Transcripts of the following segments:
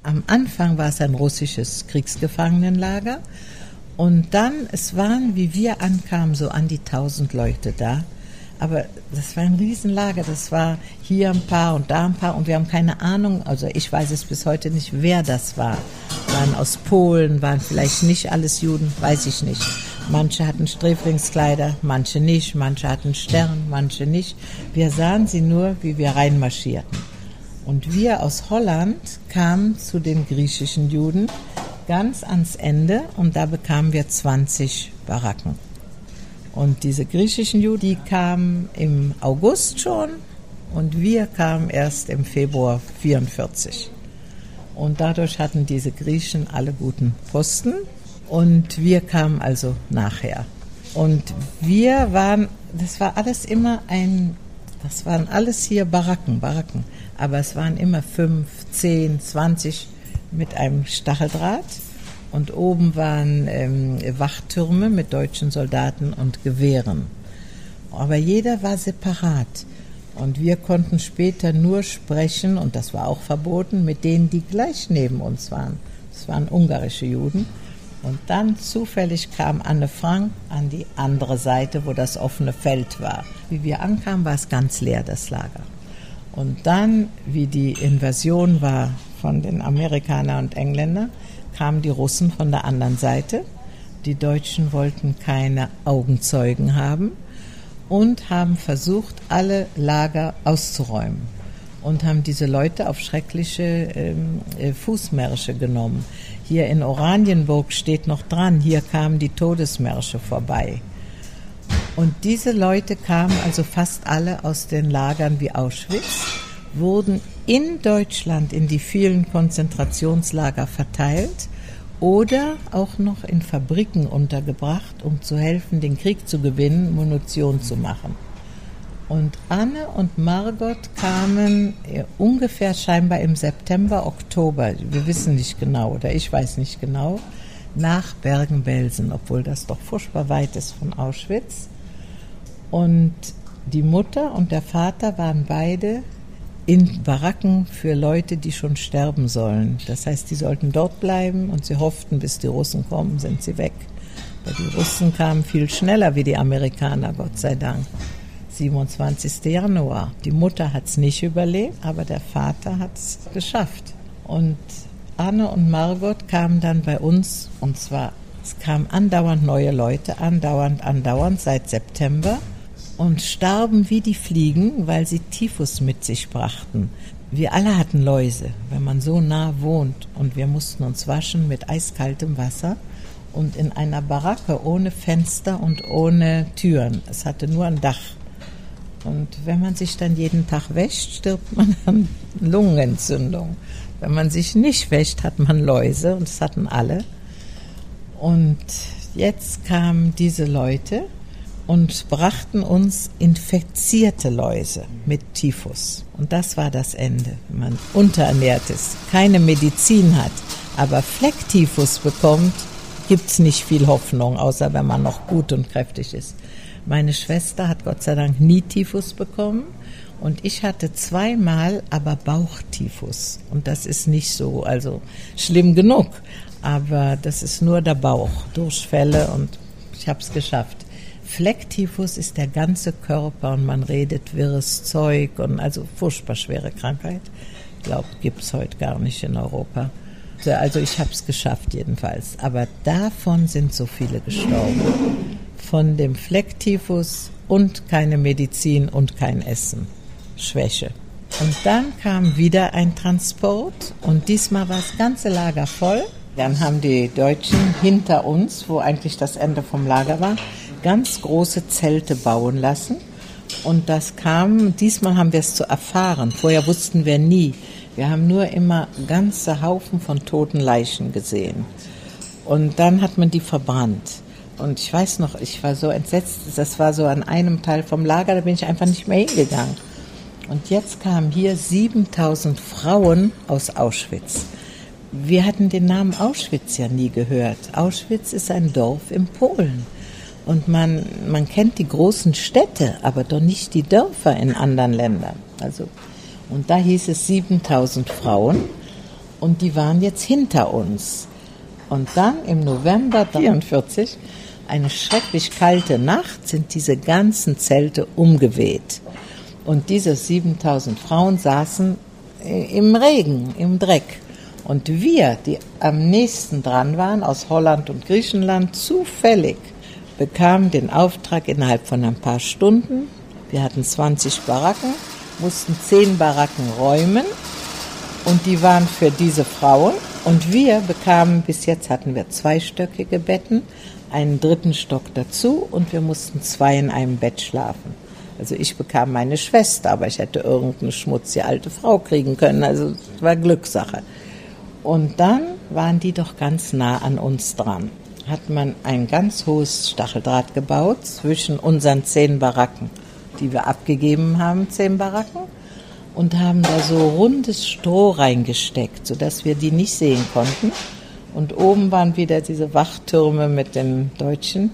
Am Anfang war es ein russisches Kriegsgefangenenlager und dann, es waren, wie wir ankamen, so an die 1000 Leute da. Aber das war ein Riesenlager, das war hier ein paar und da ein paar und wir haben keine Ahnung, also ich weiß es bis heute nicht, wer das war. Waren aus Polen, waren vielleicht nicht alles Juden, weiß ich nicht. Manche hatten Sträflingskleider, manche nicht, manche hatten Stern, manche nicht. Wir sahen sie nur, wie wir reinmarschierten. Und wir aus Holland kamen zu den griechischen Juden ganz ans Ende und da bekamen wir 20 Baracken. Und diese griechischen Juden, die kamen im August schon und wir kamen erst im Februar 1944. Und dadurch hatten diese Griechen alle guten Posten und wir kamen also nachher. Und wir waren, das war alles immer das waren alles hier Baracken, aber es waren immer 5, 10, 20 mit einem Stacheldraht. Und oben waren Wachtürme mit deutschen Soldaten und Gewehren. Aber jeder war separat. Und wir konnten später nur sprechen, und das war auch verboten, mit denen, die gleich neben uns waren. Das waren ungarische Juden. Und dann zufällig kam Anne Frank an die andere Seite, wo das offene Feld war. Wie wir ankamen, war es ganz leer, das Lager. Und dann, wie die Invasion war von den Amerikanern und Engländern, kamen die Russen von der anderen Seite. Die Deutschen wollten keine Augenzeugen haben und haben versucht, alle Lager auszuräumen und haben diese Leute auf schreckliche Fußmärsche genommen. Hier in Oranienburg steht noch dran, hier kamen die Todesmärsche vorbei. Und diese Leute kamen also fast alle aus den Lagern wie Auschwitz, wurden in Deutschland in die vielen Konzentrationslager verteilt oder auch noch in Fabriken untergebracht, um zu helfen, den Krieg zu gewinnen, Munition zu machen. Und Anne und Margot kamen ungefähr scheinbar im September, Oktober, wir wissen nicht genau oder ich weiß nicht genau, nach Bergen-Belsen, obwohl das doch furchtbar weit ist von Auschwitz. Und die Mutter und der Vater waren beide in Baracken für Leute, die schon sterben sollen. Das heißt, die sollten dort bleiben und sie hofften, bis die Russen kommen, sind sie weg. Aber die Russen kamen viel schneller wie die Amerikaner, Gott sei Dank. 27. Januar. Die Mutter hat es nicht überlebt, aber der Vater hat es geschafft. Und Anne und Margot kamen dann bei uns, und zwar, es kamen andauernd neue Leute, andauernd, seit September, und starben wie die Fliegen, weil sie Typhus mit sich brachten. Wir alle hatten Läuse, wenn man so nah wohnt, und wir mussten uns waschen mit eiskaltem Wasser und in einer Baracke ohne Fenster und ohne Türen. Es hatte nur ein Dach. Und wenn man sich dann jeden Tag wäscht, stirbt man an Lungenentzündung. Wenn man sich nicht wäscht, hat man Läuse, und das hatten alle. Und jetzt kamen diese Leute und brachten uns infizierte Läuse mit Typhus. Und das war das Ende. Wenn man unterernährt ist, keine Medizin hat, aber Flecktyphus bekommt, gibt's nicht viel Hoffnung, außer wenn man noch gut und kräftig ist. Meine Schwester hat Gott sei Dank nie Typhus bekommen und ich hatte 2-mal aber Bauchtyphus. Und das ist nicht so, also schlimm genug, aber das ist nur der Bauch, Durchfälle, und ich habe es geschafft. Flecktyphus ist der ganze Körper und man redet wirres Zeug und also furchtbar schwere Krankheit. Ich glaube, gibt es heute gar nicht in Europa. Also ich habe es geschafft jedenfalls. Aber davon sind so viele gestorben. Von dem Flecktyphus und keine Medizin und kein Essen. Schwäche. Und dann kam wieder ein Transport und diesmal war das ganze Lager voll. Dann haben die Deutschen hinter uns, wo eigentlich das Ende vom Lager war, ganz große Zelte bauen lassen. Und das kam, diesmal haben wir es zu erfahren. Vorher wussten wir nie. Wir haben nur immer ganze Haufen von toten Leichen gesehen. Und dann hat man die verbrannt. Und ich weiß noch, ich war so entsetzt, das war so an einem Teil vom Lager, da bin ich einfach nicht mehr hingegangen. Und jetzt kamen hier 7000 Frauen aus Auschwitz. Wir hatten den Namen Auschwitz ja nie gehört. Auschwitz ist ein Dorf in Polen. Und man kennt die großen Städte, aber doch nicht die Dörfer in anderen Ländern. Und da hieß es 7000 Frauen. Und die waren jetzt hinter uns. Und dann im November 1944, eine schrecklich kalte Nacht, sind diese ganzen Zelte umgeweht. Und diese 7000 Frauen saßen im Regen, im Dreck. Und wir, die am nächsten dran waren, aus Holland und Griechenland, zufällig bekamen den Auftrag innerhalb von ein paar Stunden. Wir hatten 20 Baracken, mussten 10 Baracken räumen. Und die waren für diese Frauen. Und wir bekamen, bis jetzt hatten wir 2-stöckige Betten, einen 3. Stock dazu und wir mussten 2 in einem Bett schlafen. Also ich bekam meine Schwester, aber ich hätte irgendeine schmutzige alte Frau kriegen können. Also es war Glückssache. Und dann waren die doch ganz nah an uns dran. Hat man ein ganz hohes Stacheldraht gebaut zwischen unseren 10 Baracken, die wir abgegeben haben, 10 Baracken. Und haben da so rundes Stroh reingesteckt, sodass wir die nicht sehen konnten. Und oben waren wieder diese Wachtürme mit den Deutschen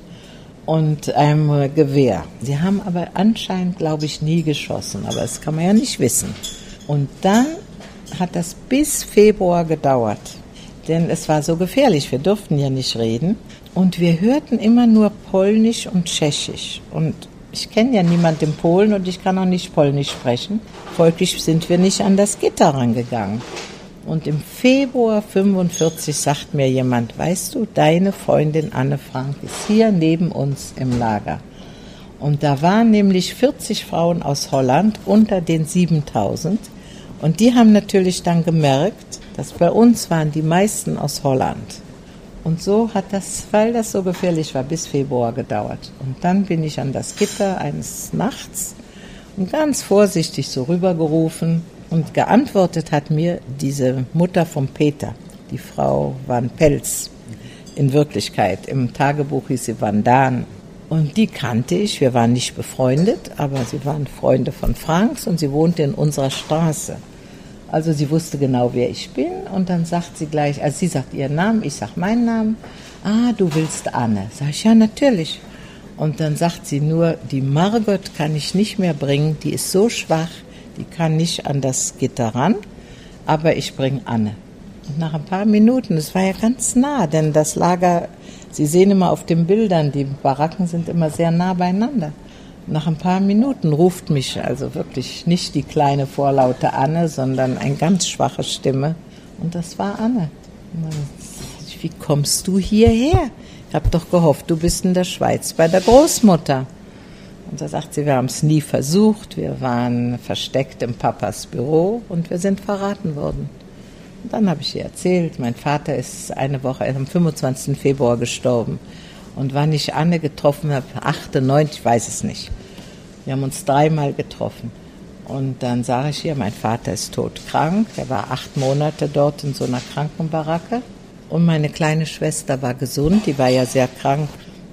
und einem Gewehr. Sie haben aber anscheinend, glaube ich, nie geschossen, aber das kann man ja nicht wissen. Und dann hat das bis Februar gedauert, denn es war so gefährlich, wir durften ja nicht reden. Und wir hörten immer nur Polnisch und Tschechisch. Und ich kenne ja niemanden in Polen und ich kann auch nicht Polnisch sprechen. Folglich sind wir nicht an das Gitter rangegangen. Und im Februar 1945 sagt mir jemand, weißt du, deine Freundin Anne Frank ist hier neben uns im Lager. Und da waren nämlich 40 Frauen aus Holland unter den 7000. Und die haben natürlich dann gemerkt, dass bei uns waren die meisten aus Holland. Und so hat das, weil das so gefährlich war, bis Februar gedauert. Und dann bin ich an das Gitter eines Nachts und ganz vorsichtig so rübergerufen. Und geantwortet hat mir diese Mutter von Peter. Die Frau Van Pelz in Wirklichkeit. Im Tagebuch hieß sie Van Daan. Und die kannte ich. Wir waren nicht befreundet, aber sie waren Freunde von Franks und sie wohnte in unserer Straße. Also sie wusste genau, wer ich bin und dann sagt sie gleich, also sie sagt ihren Namen, ich sag meinen Namen. Ah, du willst Anne. Sag ich, ja, natürlich. Und dann sagt sie nur, die Margot kann ich nicht mehr bringen, die ist so schwach, die kann nicht an das Gitter ran, aber ich bringe Anne. Und nach ein paar Minuten, das war ja ganz nah, denn das Lager, Sie sehen immer auf den Bildern, die Baracken sind immer sehr nah beieinander. Nach ein paar Minuten ruft mich also wirklich nicht die kleine vorlaute Anne, sondern eine ganz schwache Stimme. Und das war Anne. Und dann sag ich, wie kommst du hierher? Ich habe doch gehofft, du bist in der Schweiz bei der Großmutter. Und da sagt sie, wir haben es nie versucht, wir waren versteckt im Papas Büro und wir sind verraten worden. Und dann habe ich ihr erzählt, mein Vater ist eine Woche, am 25. Februar gestorben. Und wann ich Anne getroffen habe, 8., 9., ich weiß es nicht. Wir haben uns 3-mal getroffen. Und dann sage ich ihr, mein Vater ist todkrank. Er war 8 Monate dort in so einer Krankenbaracke. Und meine kleine Schwester war gesund, die war ja sehr krank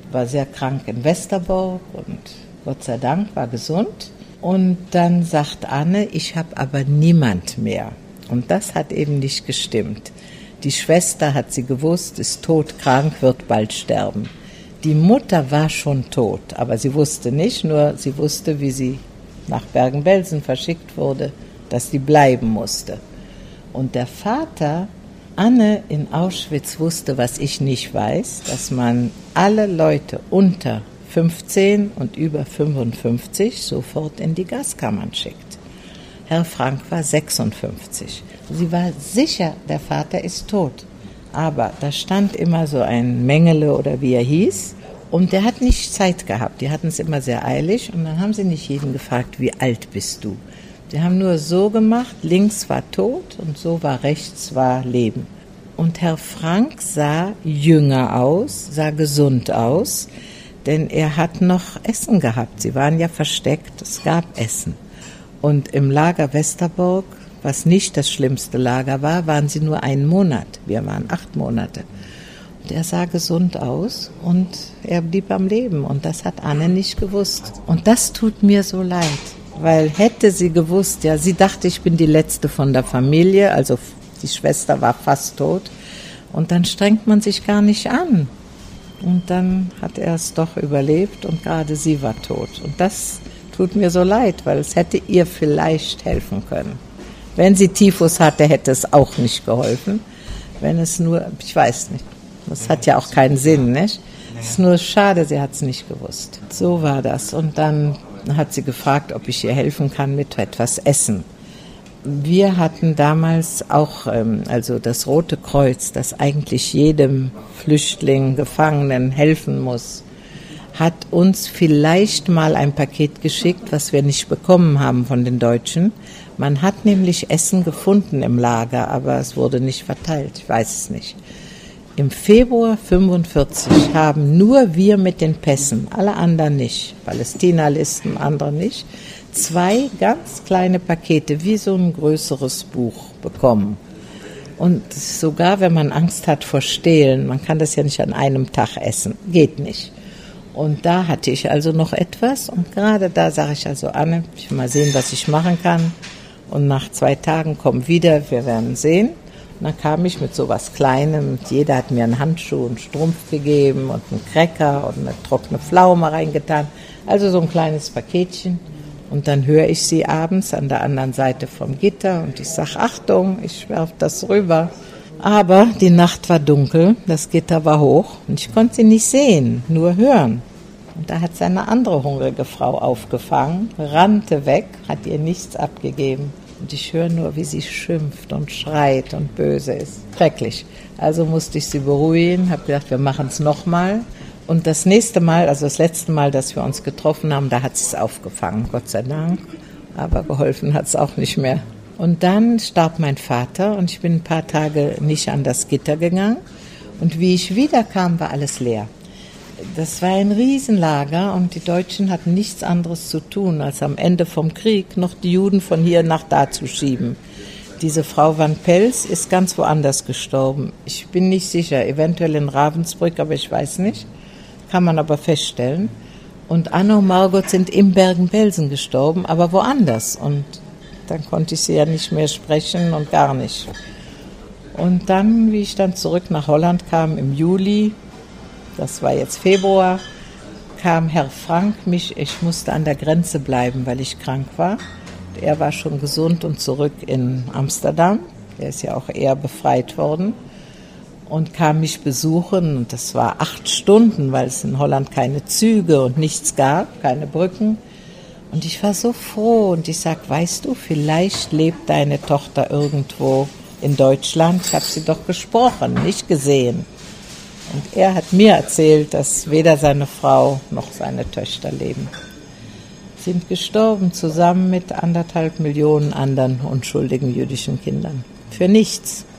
in Westerbork und Gott sei Dank war gesund. Und dann sagt Anne, ich habe aber niemand mehr. Und das hat eben nicht gestimmt. Die Schwester, hat sie gewusst, ist todkrank, wird bald sterben. Die Mutter war schon tot, aber sie wusste nicht, nur sie wusste, wie sie nach Bergen-Belsen verschickt wurde, dass sie bleiben musste. Und der Vater, Anne in Auschwitz, wusste, was ich nicht weiß, dass man alle Leute unter 15 und über 55 sofort in die Gaskammern schickt. Herr Frank war 56. Sie war sicher, der Vater ist tot. Aber da stand immer so ein Mengele oder wie er hieß und der hat nicht Zeit gehabt. Die hatten es immer sehr eilig und dann haben sie nicht jeden gefragt, wie alt bist du? Die haben nur so gemacht, links war tot und so war rechts war Leben. Und Herr Frank sah jünger aus, sah gesund aus, denn er hat noch Essen gehabt. Sie waren ja versteckt, es gab Essen. Und im Lager Westerbork, was nicht das schlimmste Lager war, waren sie nur 1 Monat. Wir waren 8 Monate. Und er sah gesund aus und er blieb am Leben. Und das hat Anne nicht gewusst. Und das tut mir so leid, weil hätte sie gewusst, ja, sie dachte, ich bin die Letzte von der Familie, also die Schwester war fast tot. Und dann strengt man sich gar nicht an. Und dann hat er es doch überlebt und gerade sie war tot. Und das tut mir so leid, weil es hätte ihr vielleicht helfen können. Wenn sie Typhus hatte, hätte es auch nicht geholfen. Wenn es nur, ich weiß nicht, das hat ja auch keinen Sinn, nicht? Es ist nur schade, sie hat es nicht gewusst. So war das. Und dann hat sie gefragt, ob ich ihr helfen kann mit etwas Essen. Wir hatten damals auch, also das Rote Kreuz, das eigentlich jedem Flüchtling, Gefangenen helfen muss, hat uns vielleicht mal ein Paket geschickt, was wir nicht bekommen haben von den Deutschen. Man hat nämlich Essen gefunden im Lager, aber es wurde nicht verteilt, ich weiß es nicht. Im Februar 1945 haben nur wir mit den Pässen, alle anderen nicht, Palästinalisten, andere nicht, 2 ganz kleine Pakete, wie so ein größeres Buch bekommen. Und sogar wenn man Angst hat vor Stehlen, man kann das ja nicht an einem Tag essen, geht nicht. Und da hatte ich also noch etwas und gerade da sage ich also, Anne, ich will mal sehen, was ich machen kann. Und nach 2 Tagen komm wieder, wir werden sehen. Und dann kam ich mit so was Kleinem, jeder hat mir einen Handschuh, einen Strumpf gegeben und einen Cracker und eine trockene Pflaume reingetan. Also so ein kleines Paketchen. Und dann höre ich sie abends an der anderen Seite vom Gitter und ich sage, Achtung, ich werfe das rüber. Aber die Nacht war dunkel, das Gitter war hoch und ich konnte sie nicht sehen, nur hören. Und da hat sie eine andere hungrige Frau aufgefangen, rannte weg, hat ihr nichts abgegeben. Und ich höre nur, wie sie schimpft und schreit und böse ist. Schrecklich. Also musste ich sie beruhigen, habe gedacht, wir machen es nochmal. Und das nächste Mal, also das letzte Mal, dass wir uns getroffen haben, da hat sie es aufgefangen, Gott sei Dank. Aber geholfen hat es auch nicht mehr. Und dann starb mein Vater und ich bin ein paar Tage nicht an das Gitter gegangen. Und wie ich wiederkam, war alles leer. Das war ein Riesenlager und die Deutschen hatten nichts anderes zu tun, als am Ende vom Krieg noch die Juden von hier nach da zu schieben. Diese Frau Van Pels ist ganz woanders gestorben. Ich bin nicht sicher, eventuell in Ravensbrück, aber ich weiß nicht. Kann man aber feststellen. Und Anne und Margot sind in Bergen-Belsen gestorben, aber woanders. Und dann konnte ich sie ja nicht mehr sprechen und gar nicht. Und dann, wie ich dann zurück nach Holland kam im Juli, das war jetzt Februar, kam Herr Frank ich musste an der Grenze bleiben, weil ich krank war. Er war schon gesund und zurück in Amsterdam. Er ist ja auch eher befreit worden. Und kam mich besuchen und das war 8 Stunden, weil es in Holland keine Züge und nichts gab, keine Brücken. Und ich war so froh und ich sag, weißt du, vielleicht lebt deine Tochter irgendwo in Deutschland. Ich habe sie doch gesprochen, nicht gesehen. Und er hat mir erzählt, dass weder seine Frau noch seine Töchter leben. Sind gestorben zusammen mit 1,5 Millionen anderen unschuldigen jüdischen Kindern. Für nichts.